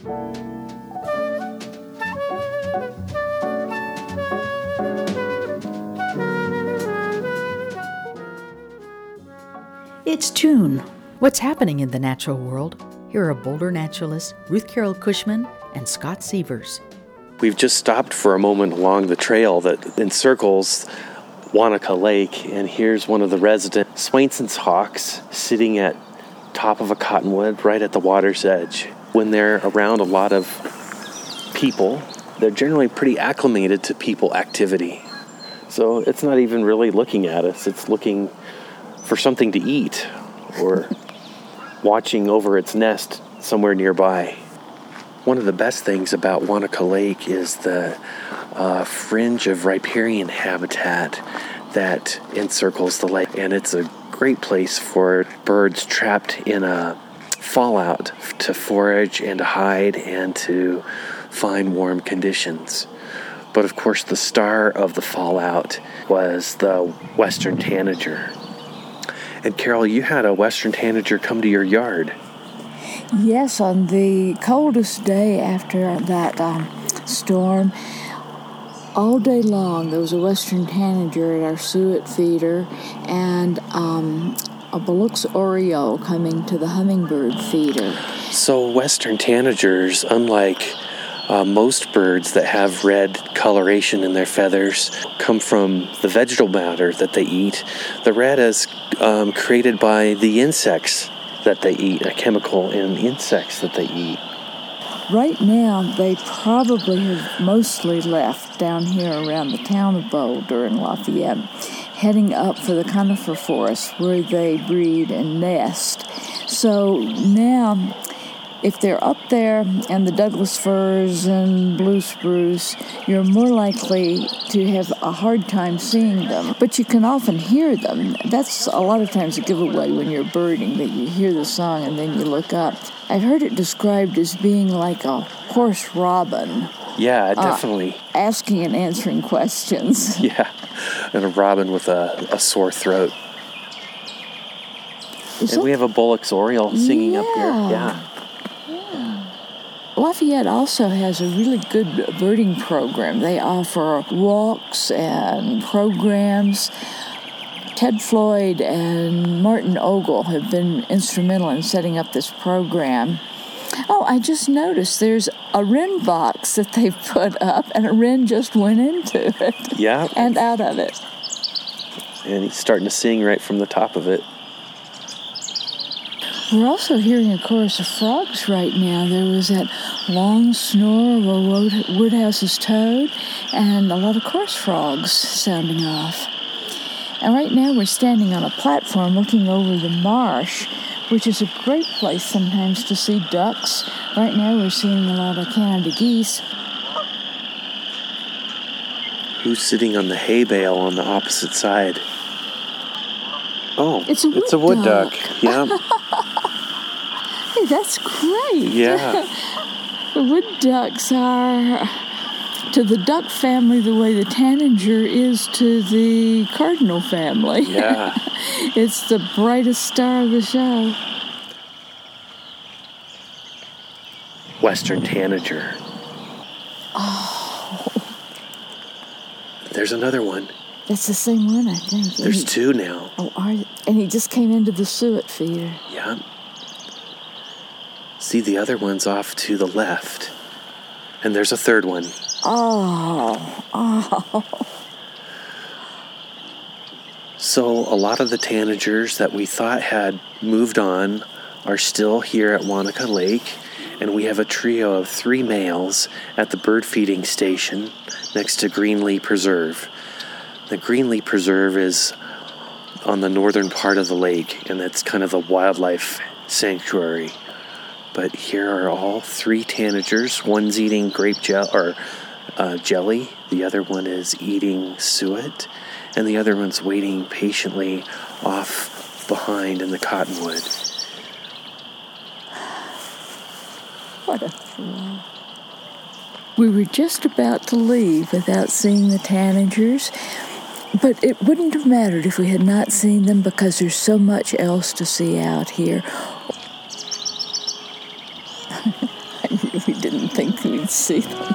It's June. What's happening in the natural world? Here are Boulder naturalists Ruth Carol Cushman and Scott Sievers. We've just stopped for a moment along the trail that encircles Wanaka Lake, and here's one of the resident Swainson's hawks sitting at top of a cottonwood right at the water's edge. When they're around a lot of people, they're generally pretty acclimated to people activity. So it's not even really looking at us. It's looking for something to eat or watching over its nest somewhere nearby. One of the best things about Wanaka Lake is the fringe of riparian habitat that encircles the lake, and it's a great place for birds trapped in a fallout to forage and to hide and to find warm conditions. But of course, the star of the fallout was the western tanager. And Carol, you had a western tanager come to your yard. Yes, on the coldest day after that storm, all day long there was a western tanager at our suet feeder and a Biloux oriole coming to the hummingbird feeder. So western tanagers, unlike most birds that have red coloration in their feathers, come from the vegetable matter that they eat. The red is created by the insects that they eat, a chemical in insects that they eat. Right now, they probably have mostly left down here around the town of Boulder and Lafayette, heading up for the conifer forest where they breed and nest. So now, if they're up there and the Douglas firs and blue spruce, you're more likely to have a hard time seeing them. But you can often hear them. That's a lot of times a giveaway when you're birding, that you hear the song and then you look up. I've heard it described as being like a horse robin. Yeah, definitely. Asking and answering questions. Yeah, and a robin with a sore throat. And we have a Biloux oriole singing up here. Yeah. Lafayette also has a really good birding program. They offer walks and programs. Ted Floyd and Martin Ogle have been instrumental in setting up this program. Oh, I just noticed there's a wren box that they've put up, and a wren just went into it. Yeah. And out of it. And he's starting to sing right from the top of it. We're also hearing a chorus of frogs right now. There was that long snore of a Woodhouse's toad and a lot of chorus frogs sounding off. And right now we're standing on a platform looking over the marsh, which is a great place sometimes to see ducks. Right now we're seeing a lot of Canada geese. Who's sitting on the hay bale on the opposite side? Oh, it's a wood duck. Yeah. Hey, that's great. Yeah. The wood ducks are to the duck family the way the tanager is to the cardinal family. Yeah. It's the brightest star of the show. Western tanager. Oh. There's another one. That's the same one, I think. There's two now. Oh, and he just came into the suet feeder. Yeah. See, the other one's off to the left. And there's a third one. Oh. So a lot of the tanagers that we thought had moved on are still here at Wanaka Lake. And we have a trio of 3 males at the bird feeding station next to Greenlee Preserve. The Greenlee Preserve is on the northern part of the lake, and that's kind of a wildlife sanctuary. But here are all 3 tanagers. One's eating grape jelly, the other one is eating suet, and the other one's waiting patiently off behind in the cottonwood. What a thrill. We were just about to leave without seeing the tanagers, but it wouldn't have mattered if we had not seen them because there's so much else to see out here. I knew We didn't think we'd see them.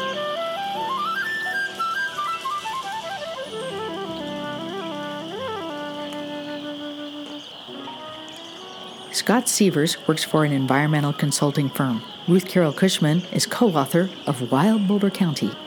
Scott Sievers works for an environmental consulting firm. Ruth Carol Cushman is co-author of Wild Boulder County,